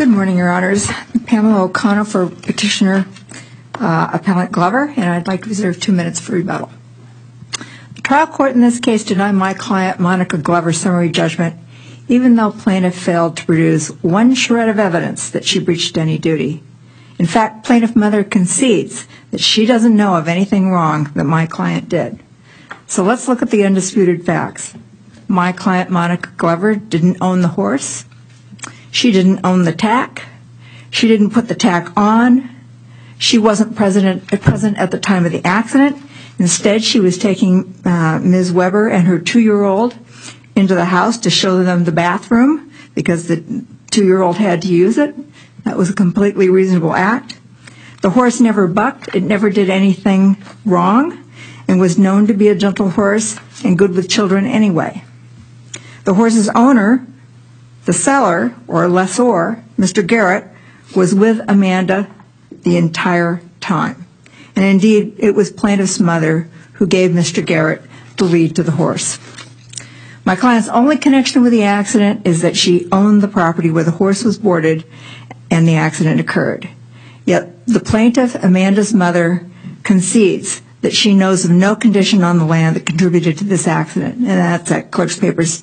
Good morning, Your Honors. Pamela O'Connell for Petitioner Appellant Glover, and I'd like to reserve 2 minutes for rebuttal. The trial court in this case denied my client Monica Glover summary judgment, even though plaintiff failed to produce one shred of evidence that she breached any duty. In fact, plaintiff mother concedes that she doesn't know of anything wrong that my client did. So let's look at the undisputed facts. My client Monica Glover didn't own the horse. She didn't own the tack. She didn't put the tack on. She wasn't present at the time of the accident. Instead, she was taking Ms. Weber and her 2-year-old into the house to show them the bathroom because the 2-year-old had to use it. That was a completely reasonable act. The horse never bucked. It never did anything wrong and was known to be a gentle horse and good with children anyway. The horse's owner, the seller, or lessor, Mr. Garrett, was with Amanda the entire time. And indeed, it was plaintiff's mother who gave Mr. Garrett the lead to the horse. My client's only connection with the accident is that she owned the property where the horse was boarded and the accident occurred. Yet the plaintiff, Amanda's mother, concedes that she knows of no condition on the land that contributed to this accident, and that's at Clerk's Papers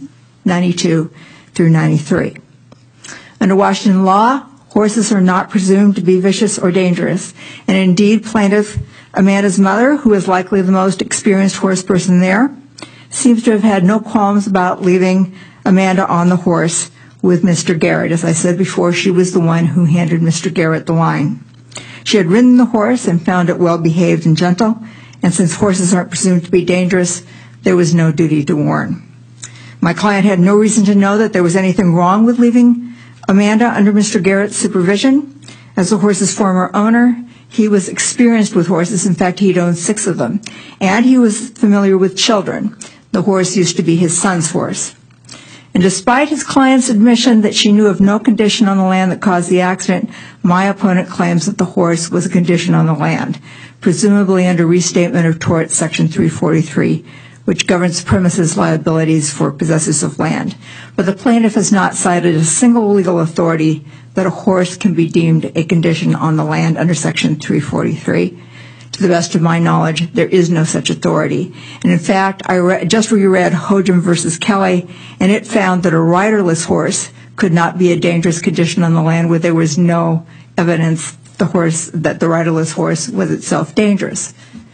92 through 93. Under Washington law, horses are not presumed to be vicious or dangerous, and indeed plaintiff Amanda's mother, who is likely the most experienced horse person there, seems to have had no qualms about leaving Amanda on the horse with Mr. Garrett. As I said before, she was the one who handed Mr. Garrett the line. She had ridden the horse and found it well behaved and gentle, and since horses aren't presumed to be dangerous, there was no duty to warn. My client had no reason to know that there was anything wrong with leaving Amanda under Mr. Garrett's supervision. As the horse's former owner, he was experienced with horses. In fact, he'd owned 6 of them. And he was familiar with children. The horse used to be his son's horse. And despite his client's admission that she knew of no condition on the land that caused the accident, my opponent claims that the horse was a condition on the land, presumably under Restatement of Torts, Section 343, which governs premises liabilities for possessors of land. But the plaintiff has not cited a single legal authority that a horse can be deemed a condition on the land under Section 343. To the best of my knowledge, there is no such authority. And in fact, I just reread Hodgem versus Kelly, and it found that a riderless horse could not be a dangerous condition on the land where there was no evidence that the riderless horse was itself dangerous.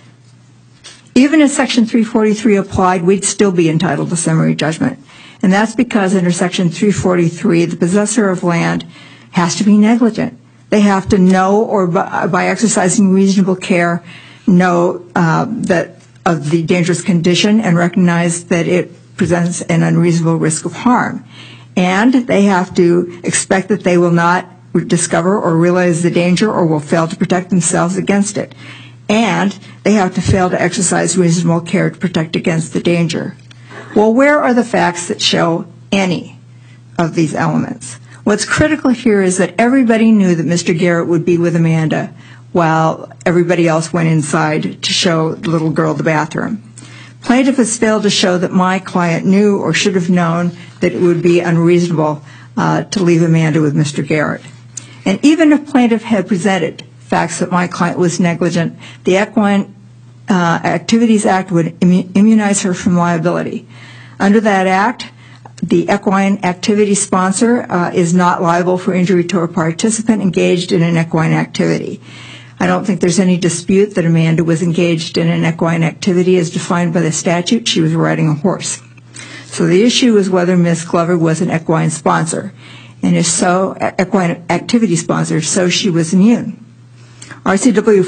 Even if Section 343 applied, we'd still be entitled to summary judgment. And that's because under Section 343, the possessor of land has to be negligent. They have to know, or by exercising reasonable care, know that of the dangerous condition and recognize that it presents an unreasonable risk of harm. And they have to expect that they will not discover or realize the danger or will fail to protect themselves against it. And they have to fail to exercise reasonable care to protect against the danger. Well, where are the facts that show any of these elements? What's critical here is that everybody knew that Mr. Garrett would be with Amanda while everybody else went inside to show the little girl the bathroom. Plaintiff has failed to show that my client knew or should have known that it would be unreasonable to leave Amanda with Mr. Garrett. And even if plaintiff had presented facts that my client was negligent, the Equine Activities Act would immunize her from liability. Under that act, the equine activity sponsor is not liable for injury to a participant engaged in an equine activity. I don't think there's any dispute that Amanda was engaged in an equine activity as defined by the statute. She was riding a horse. So the issue is whether Ms. Glover was an equine sponsor. And if so, equine activity sponsor, so she was immune. RCW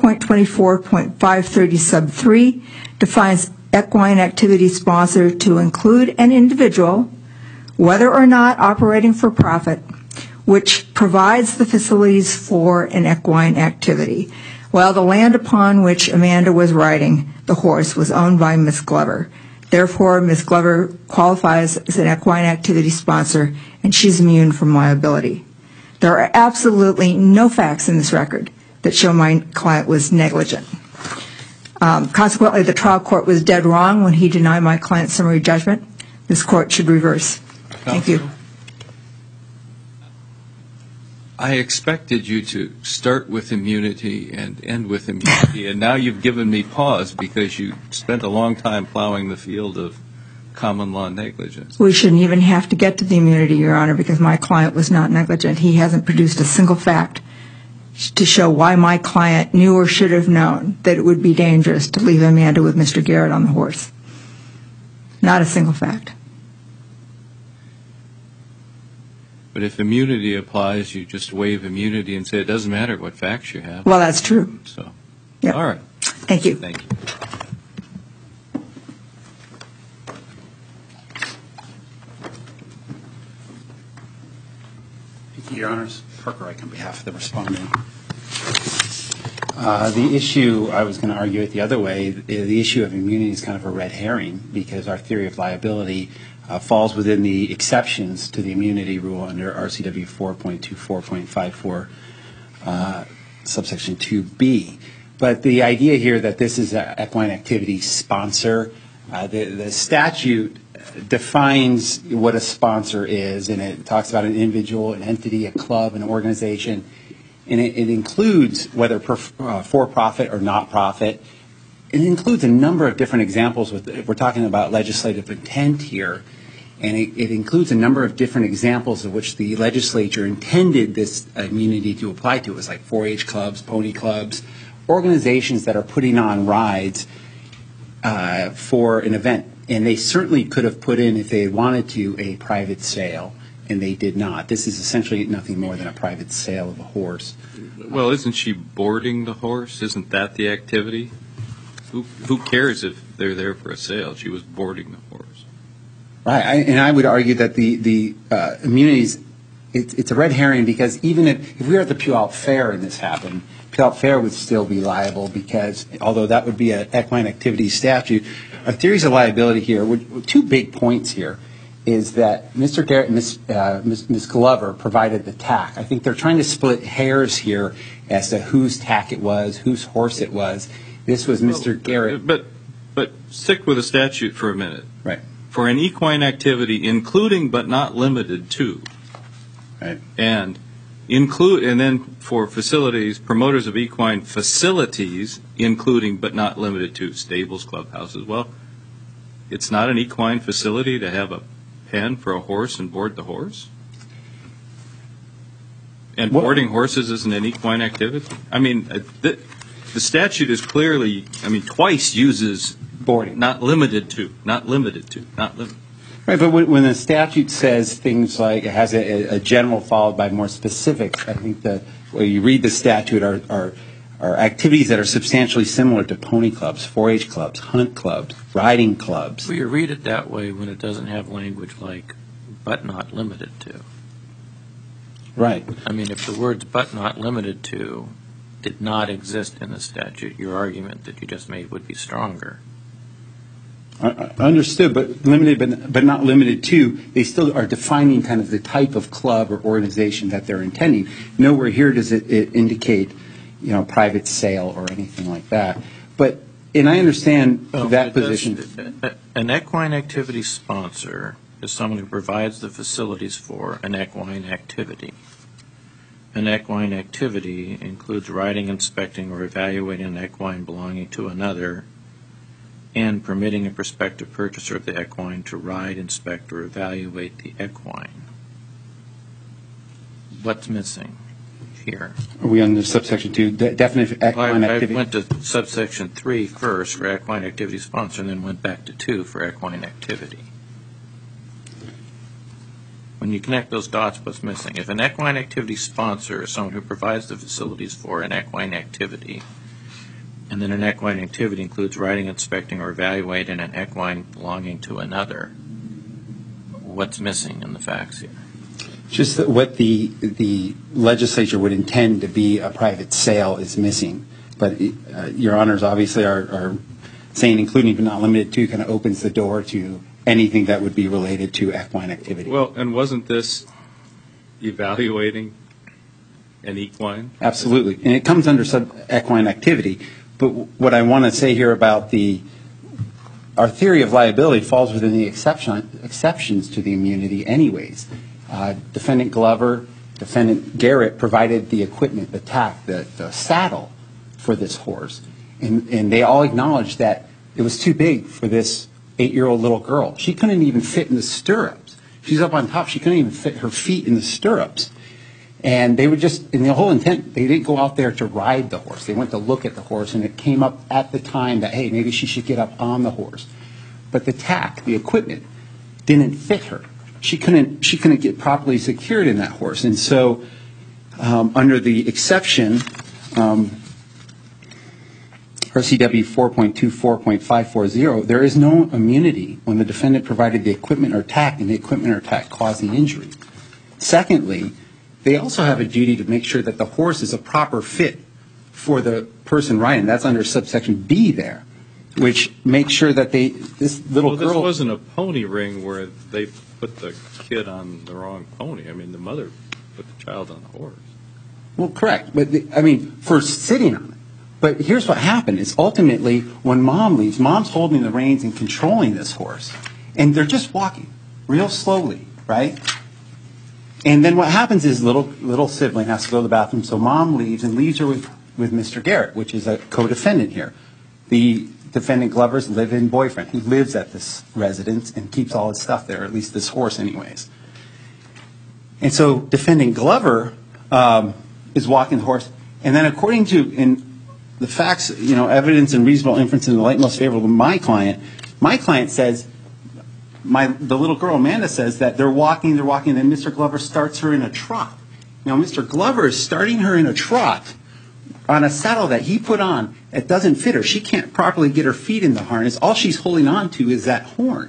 4.24.530 sub 3 defines equine activity sponsor to include an individual, whether or not operating for profit, which provides the facilities for an equine activity. Well, the land upon which Amanda was riding the horse was owned by Ms. Glover. Therefore, Ms. Glover qualifies as an equine activity sponsor, and she's immune from liability. There are absolutely no facts in this record that show my client was negligent. Consequently, the trial court was dead wrong when he denied my client's summary judgment. This court should reverse. Thank you. I expected you to start with immunity and end with immunity, and now you've given me pause because you spent a long time plowing the field of common law negligence. We shouldn't even have to get to the immunity, Your Honor, because my client was not negligent. He hasn't produced a single fact to show why my client knew or should have known that it would be dangerous to leave Amanda with Mr. Garrett on the horse. Not a single fact. But if immunity applies, you just waive immunity and say it doesn't matter what facts you have. Well, that's true. So, Yep. all right. Thank you. Thank you. Thank you, Your Honors. Parker Reich on behalf of the respondent. The issue, I was going to argue it the other way, the issue of immunity is kind of a red herring because our theory of liability falls within the exceptions to the immunity rule under RCW 4.24.54, subsection 2B. But the idea here that this is an equine activity sponsor, the statute defines what a sponsor is, and it talks about an individual, an entity, a club, an organization, and it includes whether for-profit or not-profit. It includes a number of different examples. We're talking about legislative intent here, and it includes a number of different examples of which the legislature intended this immunity to apply to. It was like 4-H clubs, pony clubs, organizations that are putting on rides for an event. And they certainly could have put in, if they had wanted to, a private sale, and they did not. This is essentially nothing more than a private sale of a horse. Well, isn't she boarding the horse? Isn't that the activity? Who cares if they're there for a sale? She was boarding the horse. Right, and I would argue that the immunities, it's a red herring because even if we were at the Puyallup Fair and this happened, Puyallup Fair would still be liable because, although that would be an equine activity statute, our theories of liability here, two big points here, is that Mr. Garrett and Ms. Glover provided the tack. I think they're trying to split hairs here as to whose tack it was, whose horse it was. This was Mr. Garrett. But stick with the statute for a minute. Right. For an equine activity, including but not limited to. Right. And then for facilities, promoters of equine facilities, including but not limited to stables, clubhouses. Well, it's not an equine facility to have a pen for a horse and board the horse? And boarding horses isn't an equine activity? I mean, the statute is clearly, twice uses boarding. Not limited to, not limited to, not limited. Right, but when the statute says things like it has a general followed by more specific, I think that when you read the statute are activities that are substantially similar to pony clubs, 4-H clubs, hunt clubs, riding clubs. Well, you read it that way when it doesn't have language like but not limited to. Right. I mean, if the words but not limited to did not exist in the statute, your argument that you just made would be stronger. Understood, but limited, but not limited to. They still are defining kind of the type of club or organization that they're intending. Nowhere here does it indicate, private sale or anything like that. And I understand that position. An equine activity sponsor is someone who provides the facilities for an equine activity. An equine activity includes riding, inspecting, or evaluating an equine belonging to another, and permitting a prospective purchaser of the equine to ride, inspect, or evaluate the equine. What's missing here? Are we under subsection 2, definite equine activity? I went to subsection 3 first for equine activity sponsor and then went back to 2 for equine activity. When you connect those dots, what's missing? If an equine activity sponsor is someone who provides the facilities for an equine activity, and then an equine activity includes riding, inspecting, or evaluating an equine belonging to another, what's missing in the facts here? Just that what the legislature would intend to be a private sale is missing. But your honors obviously are saying including but not limited to kind of opens the door to anything that would be related to equine activity. Well, and wasn't this evaluating an equine? Absolutely. And it comes under equine activity. But what I want to say here about our theory of liability falls within the exceptions to the immunity anyways. Defendant Glover Defendant Garrett provided the equipment, the tack, the saddle for this horse. And they all acknowledged that it was too big for this 8-year-old little girl. She couldn't even fit in the stirrups. She's up on top. She couldn't even fit her feet in the stirrups. And they were just, in the whole intent, they didn't go out there to ride the horse. They went to look at the horse, and it came up at the time that, hey, maybe she should get up on the horse. But the tack, the equipment, didn't fit her. She couldn't get properly secured in that horse. And so under the exception, RCW 4.24.540, there is no immunity when the defendant provided the equipment or tack and the equipment or tack caused the injury. Secondly, they also have a duty to make sure that the horse is a proper fit for the person riding. That's under subsection B there, which makes sure that this little girl... Well, this wasn't a pony ring where they put the kid on the wrong pony. I mean, the mother put the child on the horse. Well, correct. But, for sitting on it. But here's what happened is ultimately when mom leaves, mom's holding the reins and controlling this horse. And they're just walking real slowly, right? And then what happens is little sibling has to go to the bathroom, so mom leaves and leaves her with Mr. Garrett, which is a co-defendant here. The defendant Glover's live-in boyfriend. He lives at this residence and keeps all his stuff there, at least this horse anyways. And so defendant Glover is walking the horse. And then according to the facts, evidence and reasonable inference in the light most favorable to my client says, the little girl Amanda says that they're walking, and then Mr. Glover starts her in a trot. Now, Mr. Glover is starting her in a trot on a saddle that he put on that doesn't fit her. She can't properly get her feet in the harness. All she's holding on to is that horn.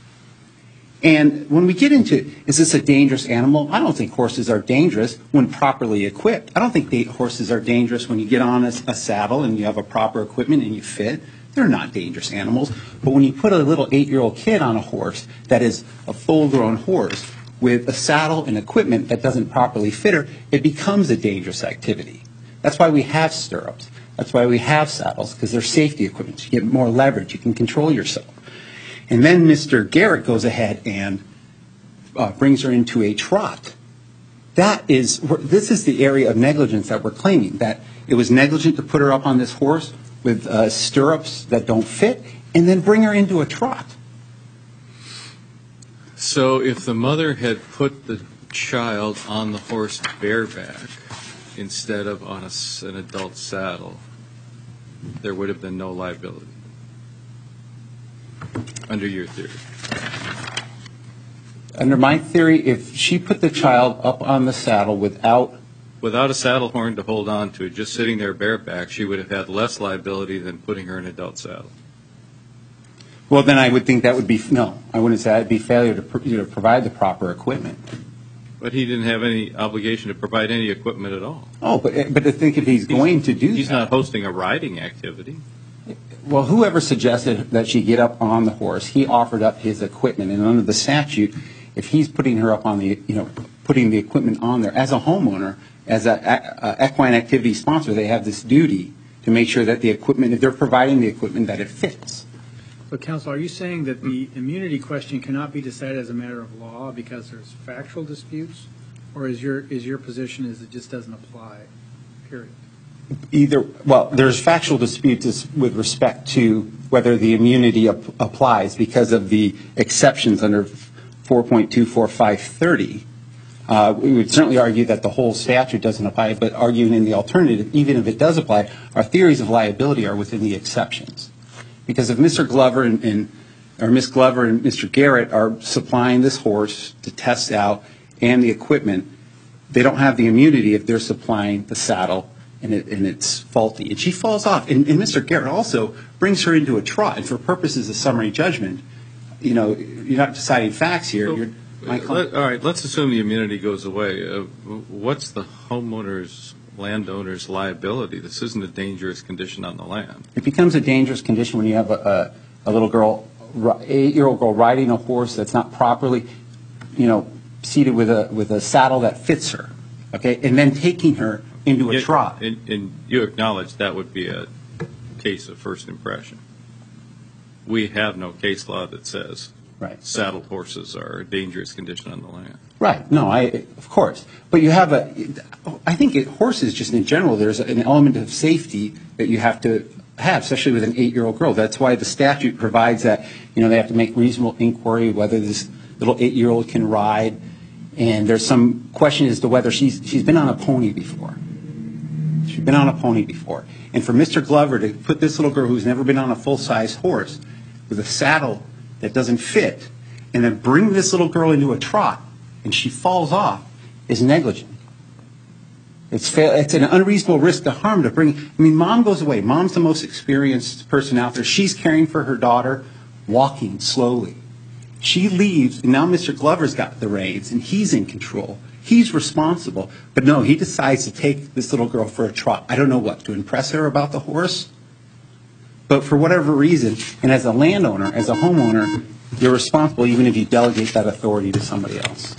And when we get into, is this a dangerous animal? I don't think horses are dangerous when properly equipped. I don't think horses are dangerous when you get on a saddle and you have a proper equipment and you fit. They're not dangerous animals. But when you put a little 8-year-old kid on a horse that is a full-grown horse with a saddle and equipment that doesn't properly fit her, it becomes a dangerous activity. That's why we have stirrups. That's why we have saddles, because they're safety equipment. You get more leverage. You can control yourself. And then Mr. Garrett goes ahead and brings her into a trot. This is the area of negligence that we're claiming, that it was negligent to put her up on this horse with stirrups that don't fit and then bring her into a trot. So if the mother had put the child on the horse bareback instead of on an adult saddle, there would have been no liability, under your theory? Under my theory, if she put the child up on the saddle without a saddle horn to hold on to, just sitting there bareback, she would have had less liability than putting her in an adult saddle. Well, then I would think that would be, no, I wouldn't say that would be failure to provide the proper equipment. But he didn't have any obligation to provide any equipment at all. Oh, but to think if he's going to do that. He's not hosting a riding activity. Well, whoever suggested that she get up on the horse, he offered up his equipment. And under the statute, if he's putting her up on putting the equipment on there, as a homeowner, as an equine activity sponsor, they have this duty to make sure that the equipment, if they're providing the equipment, that it fits. So, counsel, are you saying that the immunity question cannot be decided as a matter of law because there's factual disputes, or is your position is it just doesn't apply, period? There's factual disputes with respect to whether the immunity applies because of the exceptions under 4.24530. We would certainly argue that the whole statute doesn't apply, but arguing in the alternative, even if it does apply, our theories of liability are within the exceptions. Because if Mr. Glover or Miss Glover and Mr. Garrett are supplying this horse to test out and the equipment, they don't have the immunity if they're supplying the saddle and it's faulty. And she falls off. And Mr. Garrett also brings her into a trot. And for purposes of summary judgment, you're not deciding facts here. All right, let's assume the immunity goes away. What's the landowner's liability? This isn't a dangerous condition on the land. It becomes a dangerous condition when you have a little girl, 8-year-old girl, riding a horse that's not properly, seated with a saddle that fits her, okay, and then taking her into a trot. And you acknowledge that would be a case of first impression. We have no case law that says Right. saddle horses are a dangerous condition on the land. Right. No, of course. But you have I think horses just in general, there's an element of safety that you have to have, especially with an 8-year-old girl. That's why the statute provides that, they have to make reasonable inquiry whether this little 8-year-old can ride. And there's some question as to whether she's been on a pony before. She's been on a pony before. And for Mr. Glover to put this little girl who's never been on a full-size horse with a saddle that doesn't fit and then bring this little girl into a trot and she falls off is negligent. It's an unreasonable risk to harm to bring. Mom goes away. Mom's the most experienced person out there. She's caring for her daughter, walking slowly. She leaves, and now Mr. Glover's got the reins, and he's in control. He's responsible. But no, he decides to take this little girl for a trot. I don't know what, to impress her about the horse? But for whatever reason, and as a landowner, as a homeowner, you're responsible even if you delegate that authority to somebody else.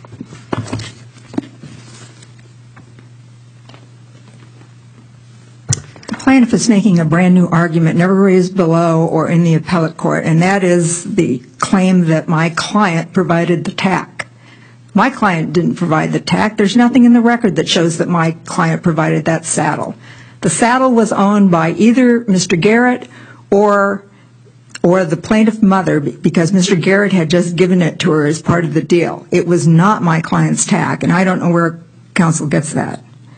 The plaintiff is making a brand new argument never raised below or in the appellate court, and that is the claim that my client provided the tack. My client didn't provide the tack. There's nothing in the record that shows that my client provided that saddle. The saddle was owned by either Mr. Garrett or the plaintiff's mother, because Mr. Garrett had just given it to her as part of the deal. It was not my client's tack, and I don't know where counsel gets that.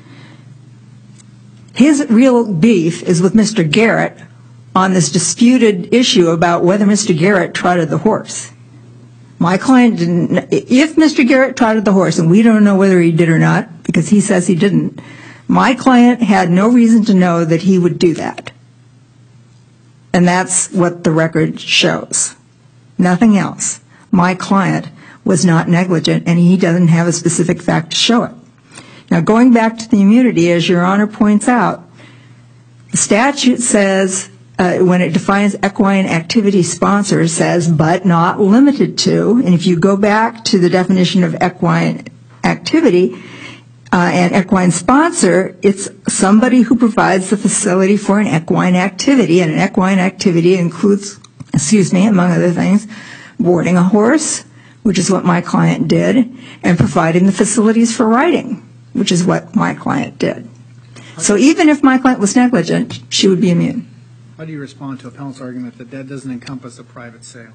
His real beef is with Mr. Garrett on this disputed issue about whether Mr. Garrett trotted the horse. My client didn't. If Mr. Garrett trotted the horse, and we don't know whether he did or not, because he says he didn't, my client had no reason to know that he would do that. And that's what the record shows. Nothing else. My client was not negligent, and he doesn't have a specific fact to show it. Now, going back to the immunity, as Your Honor points out, the statute says, when it defines equine activity sponsor, it says, but not limited to. And if you go back to the definition of equine activity and equine sponsor, it's somebody who provides the facility for an equine activity. And an equine activity includes, among other things, boarding a horse, which is what my client did, and providing the facilities for riding, which is what my client did. So even if my client was negligent, she would be immune. How do you respond to appellant's argument that that doesn't encompass a private sale?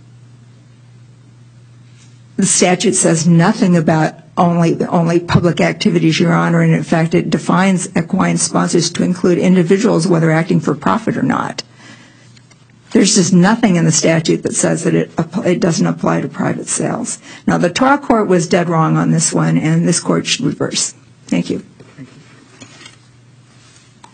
The statute says nothing about only public activities, Your Honor, and in fact it defines equine sponsors to include individuals, whether acting for profit or not. There's just nothing in the statute that says that it doesn't apply to private sales. Now, the trial court was dead wrong on this one, and this court should reverse. Thank you.